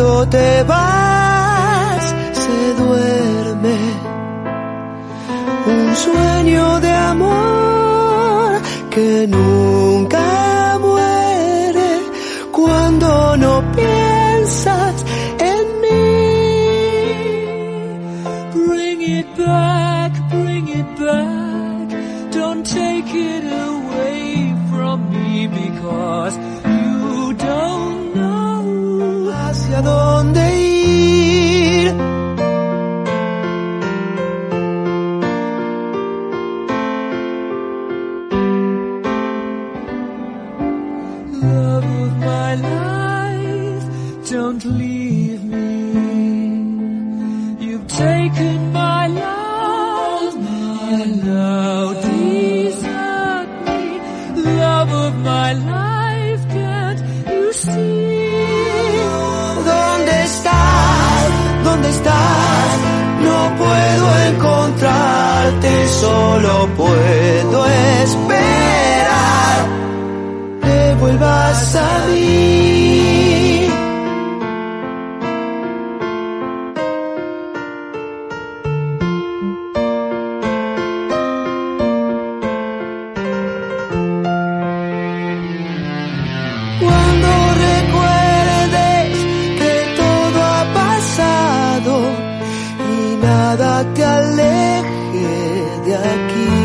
Cuando te vas, se duerme un sueño de amor que nunca muere. Cuando no piensas en mí, bring it back, don't take it away from me, because you don't know hacia dónde ir. Love of my life, don't leave me. You've taken my love, and now desert me. Love of my life, can't you see? ¿Dónde estás? ¿Dónde estás? No puedo encontrarte, solo puedo esperar que vuelvas a mí. Cuando recuerdes que todo ha pasado y nada te aleje de aquí.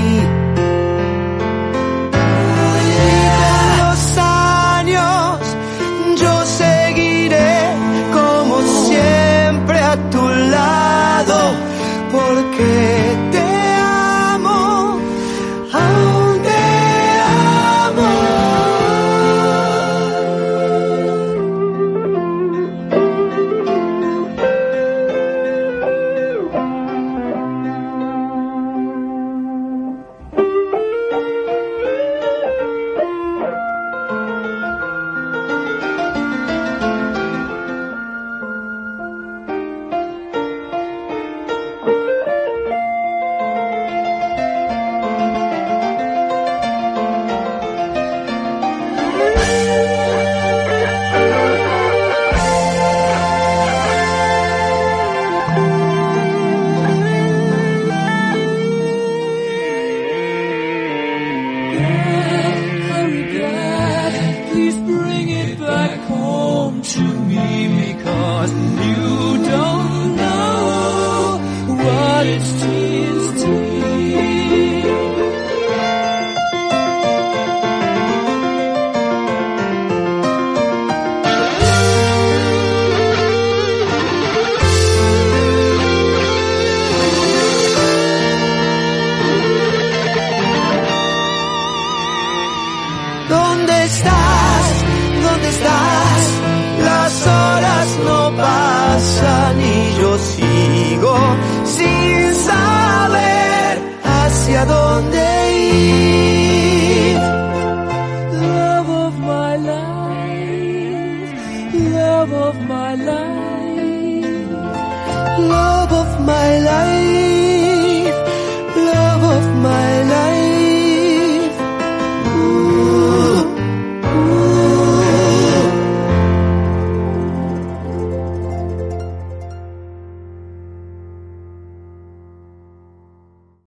Pasen los años, yo seguiré como siempre a tu lado, porque te amo, aún te amo. Hurry back, please bring it back home to me, because you don't know what it means to me. ¿Dónde estás? ¿Dónde estás?